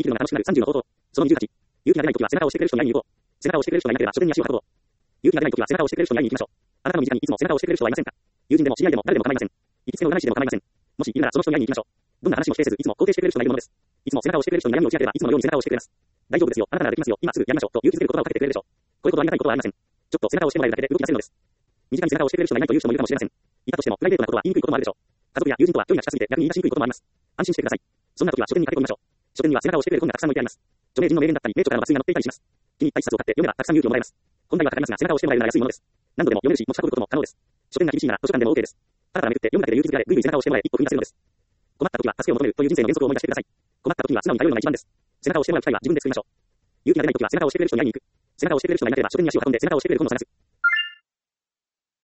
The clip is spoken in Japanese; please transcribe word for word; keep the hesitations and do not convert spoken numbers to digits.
るのが楽しくなるさんじゅうの方法。そのにじゅうはち。勇気が出ないときは背中を押してくれる人に会いに行こう。背中を押してくれる人がいなければ書店に足を運ぼう。勇気が出ないときは背中を押してくれる人に会いに行きましょう。あなたの身近にいつも背中を押してくれる人はいませんか？友人でも知り合いでも誰でも構いません。行きつけの占い師でも構いません。もしいるならその人に会いに行きましょう。どんな話も否定せずいつも肯定してくれる人がいるものです。いつも背中を押してくれる人に闇を打ち明ければいつものように背中を押してくれます。大丈夫ですよ。あなたならできますよ。今すぐやりましょう。と勇気づける言葉をかけてくれるでしょう。これほどありがたいことはありません。ちょっと背中を押してもらえるだけで動き出せるのです。身近に背中を押してくれる人がいないという人もいるかもしれません。いたとしてもプライベートなことは言いにくいこともあるでしょう。家族や友人とは距離が近すぎて逆に言い出しにくいこともあります。安心してください。そんな時は書店に駆け込みましょう。書店には背中を押してくれる本がたくさん置いてあります。著名人の名言だったり名著からの抜粋が載っていたりします。気に入った一冊を買って読めばたくさん勇気をもらえます。本題はかかりますが背中を押してもらえるなら安いものです。何度でも読めるし持ち運ぶことも可能です。書店が厳しいなら図書館でも OK です。ただただめくって読むだけで勇気づけられぐいぐい背中を押してもらえ一歩踏み出せるのです。困った時は助けを求めるという人生の原則を思い出してください。困った時には素直に頼るのが一番です。背中を押してもらう機会は自分で作りましょう。勇気が出ない時は背中を押してくれる人に会いに行く。背中を押してくれる人がいなければ書店に足を運んで背中を押してくれる本を探す。